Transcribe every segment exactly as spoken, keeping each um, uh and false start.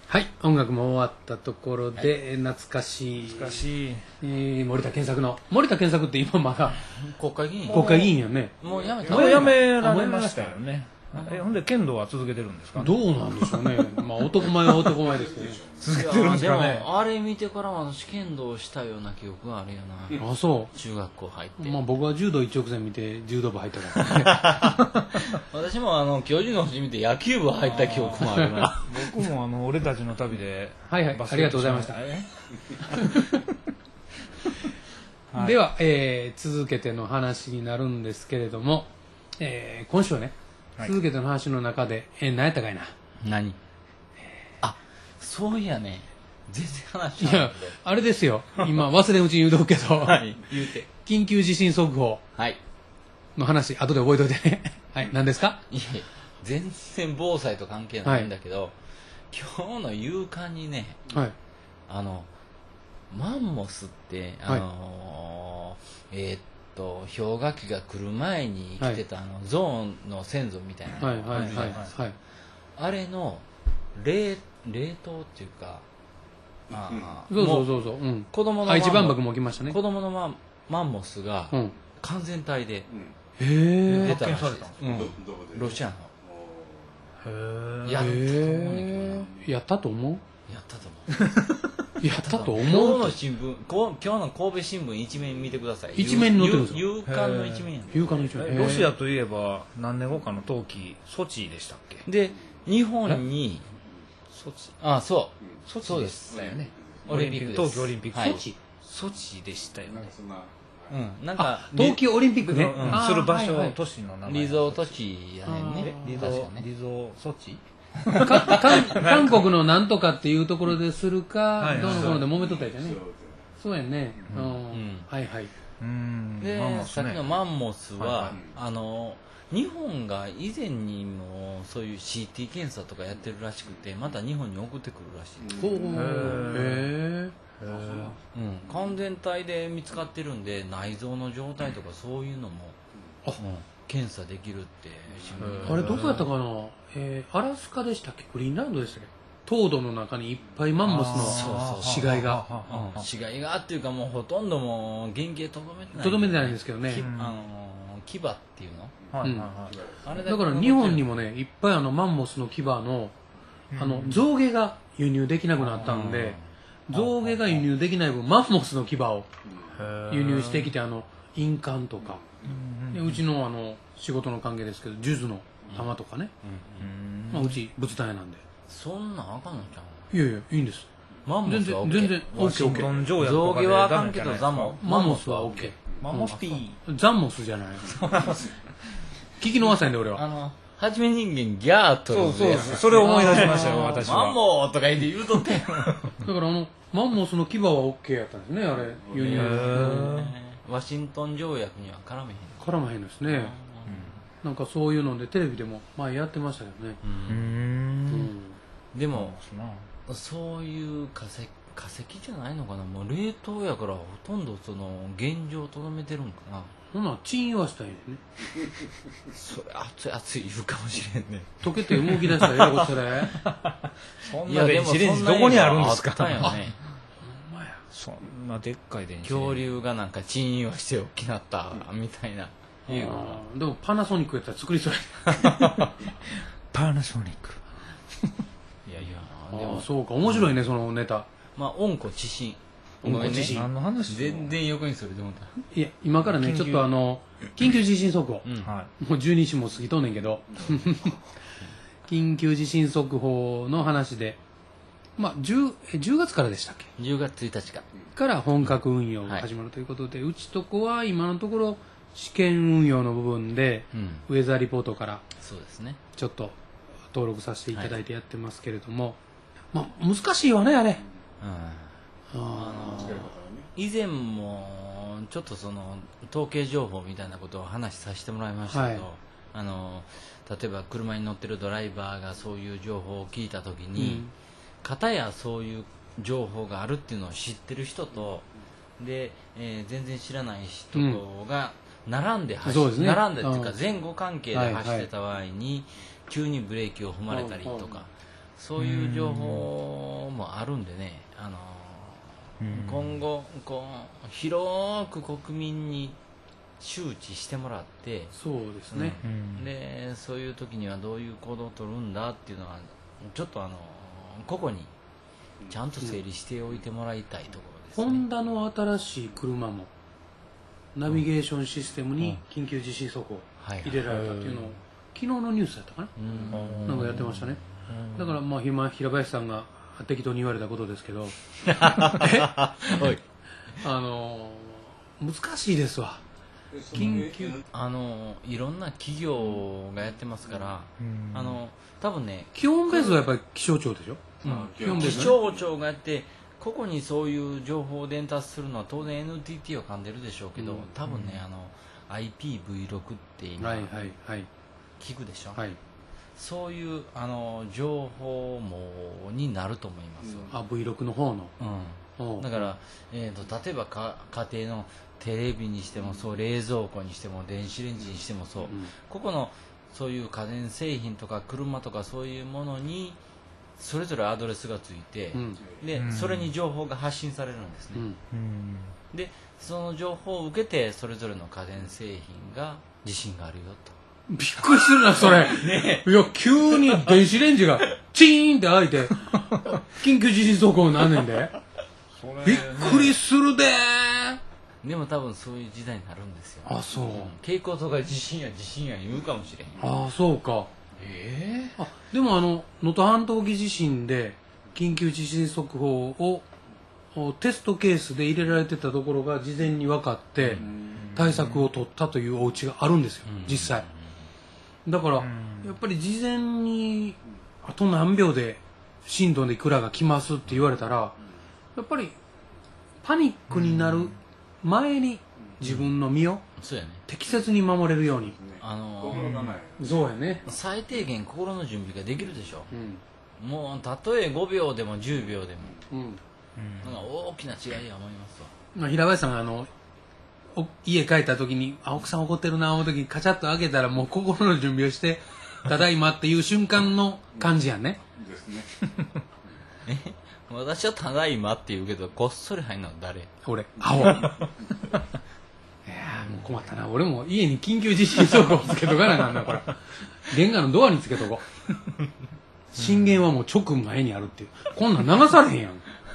はい、音楽も終わったところで、はい、懐かしい懐かしい、 えー、森田健作の森田健作って今まだ国会議員国会議員やね。 もうやめたもうやめられましたよね。えほんで剣道は続けてるんですか、ね、 どうなんでしょうね。まあ男前は男前ですけど、ね、 続けてるんですかね。 でもあれ見てから私剣道したような記憶があるよな。 あ、そう中学校入って、 まあ、僕は柔道一直線見て柔道部入ったからね私もあの巨人の星見て野球部入った記憶もあるな僕もあの俺たちの旅ではいはいありがとうございましたはい、では、えー、続けての話になるんですけれども、えー、今週はね、はい、続けての話の中で、えー、何やったかいな。 何、あ、そういやね、全然話いやあれですよ、今忘れんうちに言うとくけど、 はい、言うて緊急地震速報の話、後で覚えといてねはい何ですか。 いや全然防災と関係ないんだけど、はい、今日の夕刊にね、はい、あのマンモスってあのーはい、えー、っと氷河期が来る前に来てた、はい、あのゾーンの先祖みたいな感じじゃないですか。あれの冷冷凍っていうか、ああ、 そうそうそうそう、うん、子供の愛知万博も起きましたね。 子供のマンマンモスが完全体で出たらしいです。ロシアの。 やったと思う。やったと思う。 やったと思う。 やったと思う。 今日の新聞、今日の神戸新聞一面見てください。 一面に載ってるんですか。 夕刊の一面。 夕刊の一面。 ロシアといえば何年後かの冬季ソチでしたっけ。 で日本にソチ、 あ、そうソチでしたよね。 オリンピックです。 冬季オリンピック、 はい、ソチソチでしたよね。 うん、なんか冬季オリンピックね、 うん、する場所、はいはい、都市の名前リゾート地やねんね。 リゾー、ね、リゾーソチ韓国のなんとかっていうところでするか、はい、どの頃で揉めとったやつやね。そうやね、うん、うん、はいはい。 うんで、ね、さっきのマンモスは、はいはい、あの日本が以前にもそういう シーティー 検査とかやってるらしくて、また日本に送ってくるらしい。 ほうへえ。 うん、完全体で見つかってるんで内臓の状態とかそういうのも、うん、検査できるって新聞。 あれどこやったかな、えー、アラスカでしたっけ、グリーンランドでしたっけ。凍土の中にいっぱいマンモスの死骸が、 死骸がっていうかもうほとんどもう原型とどめてない、 とどめてないんですけどね、 あの牙っていうの、 はいはいはい、だから日本にもねいっぱいあのマンモスの牙のあの象牙が輸入できなくなったんで、象牙が輸入できない分マンモスの牙を輸入してきて、あの印鑑とか、でうちのあの仕事の関係ですけど数珠の玉とかね、まあ、うち仏壇屋なんで。 そんなんあかんのちゃう。いやいやいいんです。 マンモスは OK。 全然 オーケーオーケー。 象牙はあかんけどザモマンモスは OK。 マンモスピーザンモスじゃない聞き逃さんで俺は。 あのはじめ人間ギャーとるんで、 そうそうそれを思い出しましたよ私は。 マンモーとか言って言うとってだからあのマンモスの牙は OK やったんですね、あれ輸入。 ワシントン条約には絡めへん絡まへんですね、うん、なんかそういうのでテレビでも前やってましたよね。うん、うん、 でもそういう化石化石じゃないのかな、もう冷凍やからほとんどその現状をとどめてるんかな。 そんなチン言わしたいね。 それ熱い熱い言うかもしれんね。 溶けて動き出したらえらこそれそんな電子レンジどこにあるんですか。 あったよね。 そんなでっかい電子レンジ。 恐竜がなんかチン言わして大きなったみたいな。 うん、でもパナソニックやったら作りそうやパナソニックいやいや、でもそうか、面白いね、そのネタ。 まあ温故知新。 温故知新。 何の話？ 全然横にそれでもた。 いや今からねちょっとあの緊急地震速報、 うん、 もうじゅうにじも過ぎとんねんけど緊急地震速報の話で、まあ 10, じゅうがつからでしたっけ。 じゅうがつついたちかから本格運用が始まるということで、はい、うちとこは今のところ試験運用の部分で、うん、ウェザーリポートからそうですねちょっと登録させていただいてやってますけれども、はい、まあ難しいよねあれ。 うん、あの以前もちょっとその統計情報みたいなことを話させてもらいましたけど、はい、あの例えば車に乗ってるドライバーがそういう情報を聞いた時に、うん、片やそういう情報があるっていうのを知ってる人とで、えー、全然知らない人が並んで走、うんね、並んでっていうか前後関係で走ってた場合に急にブレーキを踏まれたりとか、そういう情報もあるんでね、あのうん今後こう広く国民に周知してもらって、 そうですね、 うんでそういう時にはどういう行動を取るんだっていうのはちょっとあの個々にちゃんと整理しておいてもらいたいところですね。 ホンダの新しい車もナビゲーションシステムに緊急地震速報入れられたっていうのを昨日のニュースだったかな、 うんなんかやってましたね。だからまあ今平林さんが適当に言われたことですけどえあの難しいですわ。緊急あのいろんな企業がやってますから、 うんあの多分ね基本ベースはやっぱり気象庁でしょ、うん、基本ベース気ね象庁がやって個々にそういう情報を伝達するのは当然 エヌティーティー は噛んでるでしょうけど、 うん多分ねあの アイピーブイろく って今はいはいはい聞くでしょ、 はいそういうあの情報網になると思います、 あ ブイろく の方のうんおうだから、えー、と例えばか家庭のテレビにしてもそう冷蔵庫にしても電子レンジにしてもそう、 うんここのそういう家電製品とか車とかそういうものにそれぞれアドレスがついて、 うんでうんそれに情報が発信されるんですね、 うんうんでその情報を受けてそれぞれの家電製品が地震があるよと。 びっくりするなそれ、いや急に電子レンジがチーンって開いて緊急地震速報になんねんでびっくりするでー。 でも多分そういう時代になるんですよ。 あそう、 蛍光灯が地震や地震や言うかもしれへん。 ああそうか。 えあでもあの能登半島沖地震で緊急地震速報をおテストケースで入れられてたところが事前に分かって対策を取ったというお家があるんですよ、 うん実際だから、 うんやっぱり事前にあと何秒で震度でいくらが来ますって言われたらやっぱりパニックになる前に自分の身をそうやね。 適切に守れるように、 あの心構えそうやね、 最低限心の準備ができるでしょ。 うんもうたとえごびょうでもじゅうびょうでもうんなんか大きな違いや思いますわ。 まあ、平林さんがあのお家帰った時にあ奥さん怒ってるな思う時にカチャッと開けたらもう心の準備をしてただいまっていう瞬間の感じやね。 ですね。 私はただいまって言うけどこっそり入るのは誰？ 俺アホいやーもう困ったな。俺も家に緊急地震速報つけとかなあかんなこれ。玄関のドアにつけとこう。震源はもう直前にあるっていうこんなん流されへんやん。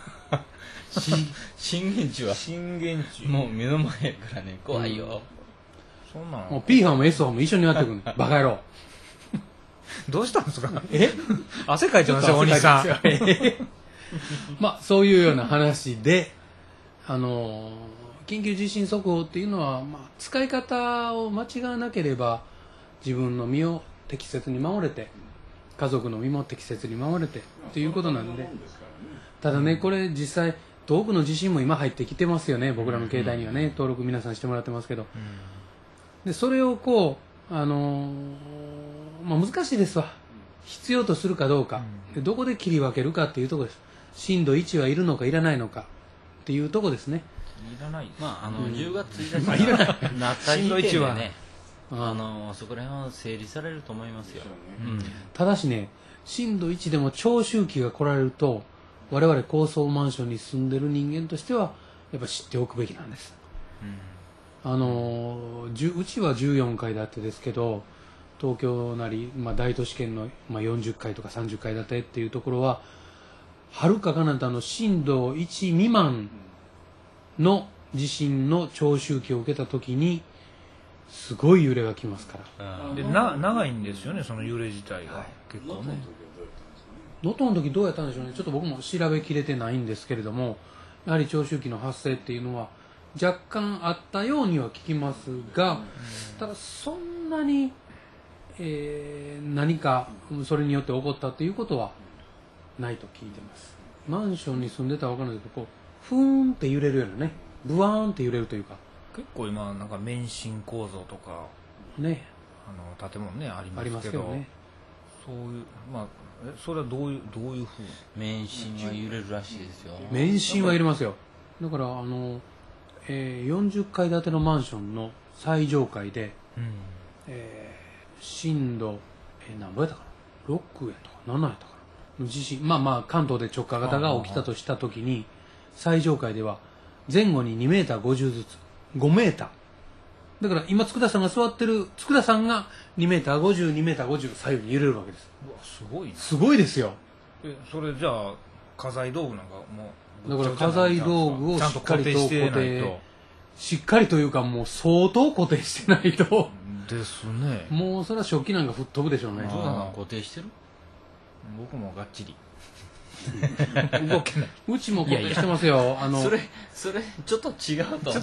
震源地は震源地もう目の前やからね怖いよ。 そんなもうの P 班も S 班も一緒にやってくるバカ野郎。 どうしたんですかえ汗かいてますよお兄さんまあそういうような話で、あの緊急地震速報っていうのは、まあ、使い方を間違わなければ自分の身を適切に守れて家族の身も適切に守れてっていうことなんで、ただねこれ実際遠くの地震も今入ってきてますよね。僕らの携帯にはね登録皆さんしてもらってますけど、でそれをこう、あのまあ、難しいですわ。必要とするかどうか、でどこで切り分けるかっていうところです。震度いちはいるのかいらないのかっていうところですね。 いらないですまああの、 うんじゅうがつついたちまあいらないなった時点で震度いちねはあのそこら辺は整理されると思いますよ。うんただしね震度いちでも長周期が来られると我々高層マンションに住んでる人間としてはやっぱ知っておくべきなんです。あのじゅうちはじゅうよんかい建てですけど東京なり、まあ、大都市圏の、まあ、よんじゅっかいとかさんじゅっかい建てっていうところははるか彼方の震度いち未満の地震の長周期を受けた時にすごい揺れが来ますから。 でな長いんですよねその幽霊自体が、結構ね能登の時どうやったんでしょうね。ちょっと僕も調べきれてないんですけれどもやはり長周期の発生っていうのは若干あったようには聞きますが、ただそんなに、えー何かそれによって起こったということはないと聞いてます。マンションに住んでたら分からないけどこうふーんって揺れるようなねブワーンって揺れるというか結構今なんか免震構造とかねあの建物ねありありまけどますすけどね。 そういうまあえそれはどういうどういうふうに免震は揺れるらしいですよ。 免震は入れますよ。だからあの、えーよんじゅっかい建てのマンションの最上階でうんえー震度、えー、何ぼやったかなろくやったかななやったかの地震、まあまあ関東で直下型が起きたとしたときに最上階では前後ににメーターごじゅうずつごメーターだから今佃さんが座ってる佃さんがにメーターごじゅう、にメーターごじゅう左右に揺れるわけです。 うわすごいな。 すごいですよ。 えそれじゃあ家財道具なんかもうだから家財道具をしっかりと固してない定としっかりというかもう相当固定してないとですね。 もうそれは食器なんか吹っ飛ぶでしょうね。 ジョーダンさん固定してる？ 僕もがっちり動けない。うちも固定してますよ。あのそれそれちょっと違うと思う。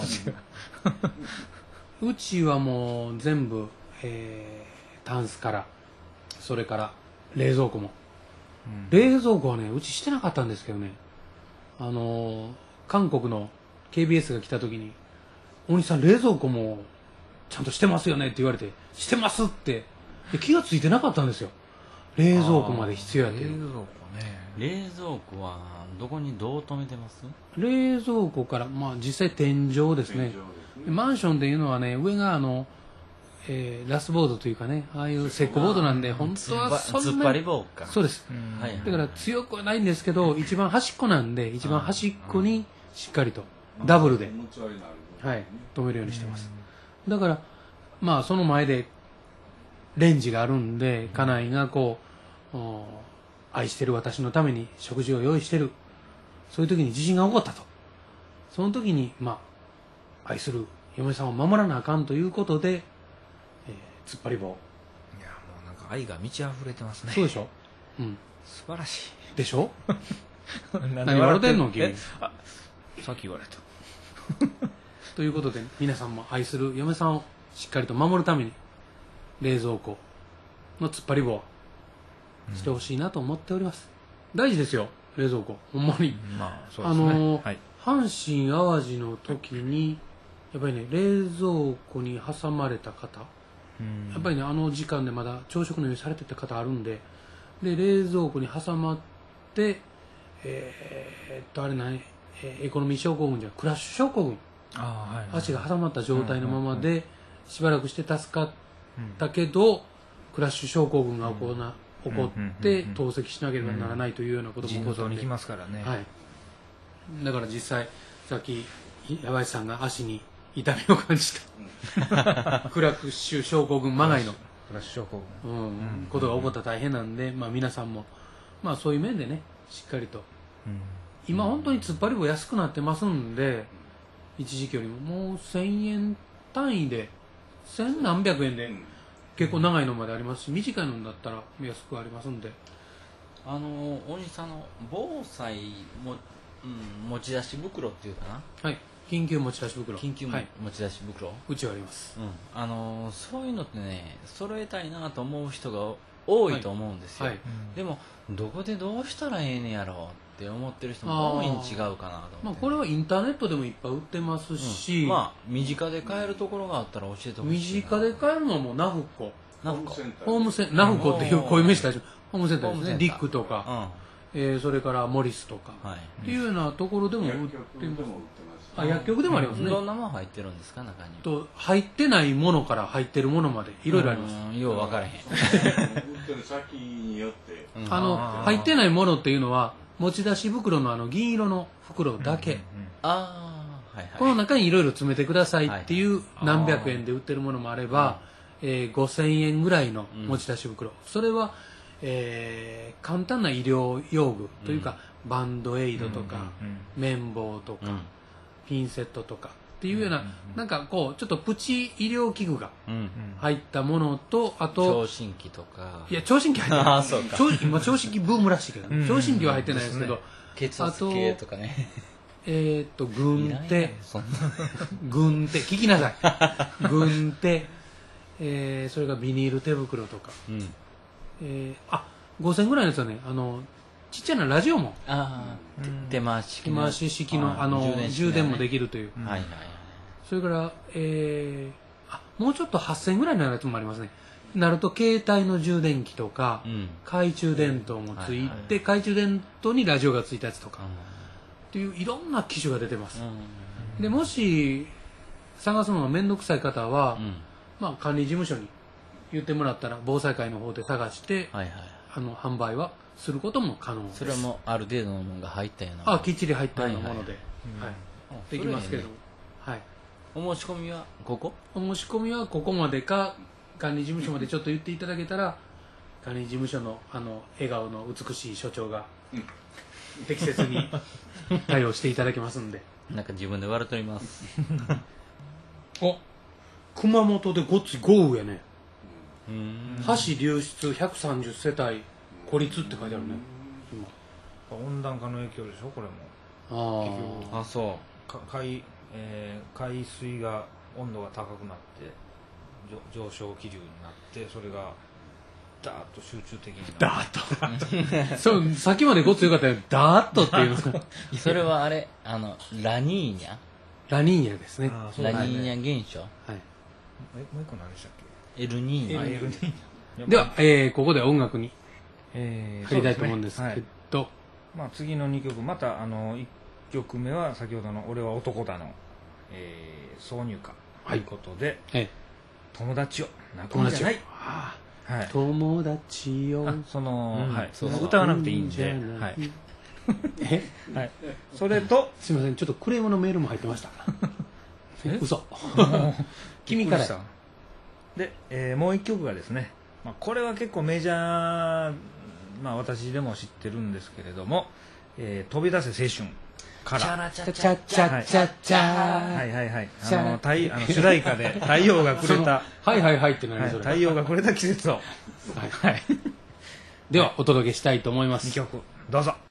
うちはもう全部、えー、タンスからそれから冷蔵庫も、うん、冷蔵庫はねうちしてなかったんですけどね、あのー、韓国の ケービーエス が来た時に「大西さん冷蔵庫もちゃんとしてますよね」って言われて「してます」って気がついてなかったんですよ。冷蔵庫まで必要やってる。 冷蔵庫ね。 冷蔵庫はどこにどう止めてます？ 冷蔵庫から、まあ、実際天井ですね。マンションっていうのはね上があの、えー、ラスボードというかねああいう石膏ボードなんで本当はそんなに突っ張り棒か。 そうです、はい、だから強くはないんですけど一番端っこなんで一番端っこにしっかりとダブルで、はい、止めるようにしてます。だからまあその前でレンジがあるんで家内がこう愛してる私のために食事を用意してる、そういう時に地震が起こったと、その時にまあ愛する嫁さんを守らなあかんということで、えー、突っ張り棒。いやもうなんか愛が満ち溢れてますね。 そうでしょ、うん、 素晴らしいでしょ何言われてんの君。 あさっき言われたということで皆さんも愛する嫁さんをしっかりと守るために冷蔵庫の突っ張り棒してほしいなと思っております、うん、大事ですよ冷蔵庫ほんまに、 まあそうですね、 あのーはい、 阪神・淡路の時にやっぱりね冷蔵庫に挟まれた方、うん、やっぱりねあの時間でまだ朝食の用意されてた方あるんで、で冷蔵庫に挟まってえー、っとあれ何エコノミー症候群じゃクラッシュ症候群、あ、はいはい、足が挟まった状態のままでしばらくして助かったけど、うん、クラッシュ症候群が起こな、うん、起こって透析しなければならないというようなことも起こって、 腎臓に来ますからね、 はい、だから実際さっき矢林さんが足に痛みを感じたクラッシュ症候群まがいのクラッシュ症候群、 うんうん、ことが起こったら大変なんで、まあ、皆さんも、まあ、そういう面でねしっかりと、うん、今本当に突っ張り棒安くなってますんで一時期よりももうせんえん単位で千何百円で結構長いのまでありますし短いのだったら安くありますんで、 あの大西さんの防災も、うん、持ち出し袋っていうかな、 はい、緊急持ち出し袋、 緊急持ち出し袋、はい、 うちはあります、 うん、あのそういうのってね揃えたいなと思う人が多いと思うんですよ、はいはい、でもどこでどうしたらええねやろうって思ってる人も多いに違うかなと思って、 まあ、これはインターネットでもいっぱい売ってますし、 うん、まあ身近で買えるところがあったら教えてほしい。 身近で買えるのはもうナフコナフコホームセンターナフコっていうこういう名詞大丈夫ホームセンターですね。リックとか、うん、えー、それからモリスとか、はい、っていうようなところでも売ってます。あ、薬局でもありますね。 どんなもの入ってるんですか中に。 と入ってないものから入ってるものまでいろいろあります。 うん、よう分からへん。 先によって、 あの入ってないものっていうのは持ち出し袋のあの銀色の袋だけ。 ああ、はいはい。 この中にいろいろ詰めてくださいっていう何百円で売ってるものもあれば、えー、ごせんえんぐらいの持ち出し袋。それは、えー、簡単な医療用具というか、バンドエイドとか、綿棒とか。ピンセットとかっていうような、なんかこうちょっとプチ医療器具が入ったものと、あと聴診器とか、 いや聴診器入ってない。あ、そうか。今聴診器ブームらしいけど、ね、聴診器は入ってないですけど、 血圧計とかね。 えっと軍手、軍手聞きなさい。軍手、えー、それがビニール手袋とか、うん、えー、あごせんえんぐらいのやつはね、あのちっちゃなラジオも、 ああ、手回し式の手回し式のあの充電、ね、充電もできるという、 はいはい、 それから、えー、あもうちょっとはっせんえんぐらいのやつもありますね。なると携帯の充電器とか、うん、懐中電灯もついて、はいはい、懐中電灯にラジオがついたやつとか、うん、っていういろんな機種が出てます、うん、でもし探すのが面倒くさい方は、うん、まあ、管理事務所に言ってもらったら防災会の方で探して、はいはい、あの販売はすることも可能です。 それはもうある程度のものが入ったようなあきっちり入ったようなもので、 はいはいできますけど、 ね、 はい、 お申し込みはここお申し込みはここまでか管理事務所までちょっと言っていただけたら管理事務所のあの笑顔の美しい所長が適切に対応していただけますんでなんか自分で笑っておりますお熊本でごっつい豪雨やね。 うん橋流出ひゃくさんじゅっせたい孤立って書いてあるね今。 温暖化の影響でしょこれも。 ああそうか海、えー海水が温度が高くなって上上昇気流になってそれがダーッと集中的になる。 ダーッとそうさっきまでごっつよかったよダーッとっていうそれはあれあのラニーニャラニーニャですね。 あーそうラだねニーニャ現象はい、 えもう一個何でしたっエルニーニけ？あャエルニーニャでは、えーここで音楽にえー入りたいと思うんですそうねけど、 はいまあ、次のにきょくまたあのいっきょくめは先ほどの「俺は男だの」えー挿入歌ということで、 え友達を泣く友達をんじゃない、 あはいー、友達をあその、 うんはい、 そうそう歌わなくていいんで、 じゃないはいえはい、それとすみませんちょっとクレームのメールも入ってましたえ嘘君からびっくりしたで、えーもう一曲がですね、まあ、これは結構メジャー、まあ、私でも知ってるんですけれども「えー飛び出せ青春」からラチチャチャチャチャチャはいはいはいあチャラの太あの主題歌で「太陽がくれた」 はいはいはいって何はいそれ、 太陽がくれた季節を、 はいはい、 ではお届けしたいと思います。 にきょくどうぞ。